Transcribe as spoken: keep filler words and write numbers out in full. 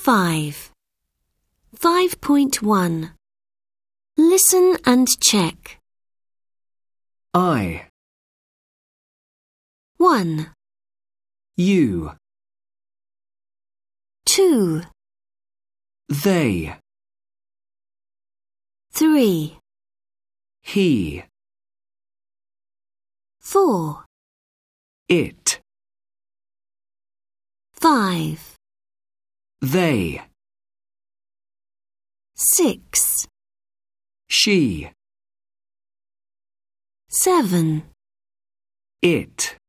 five. five point one. Listen and check. I, one, you, two, they, three, he, four, it, five, they, six, she, seven, it.